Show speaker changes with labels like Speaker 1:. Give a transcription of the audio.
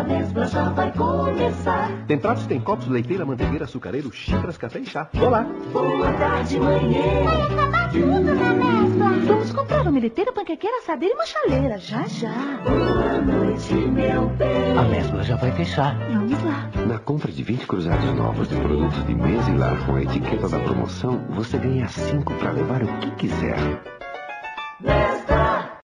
Speaker 1: mescla já vai começar.
Speaker 2: Tem pratos, tem copos, leiteira, manteigeira, açucareiro, xícaras, café e chá. Olá!
Speaker 1: Boa tarde, manhã.
Speaker 3: Vai acabar tudo na mescla. Vamos comprar uma leiteira, panquequeira, assadeira e uma chaleira. Já, já.
Speaker 1: Boa noite, meu bem.
Speaker 4: A mescla já vai fechar.
Speaker 3: Vamos lá.
Speaker 5: Na compra de 20 cruzados novos de produtos de mesa e lar com a etiqueta da promoção, você ganha 5 para levar o que quiser.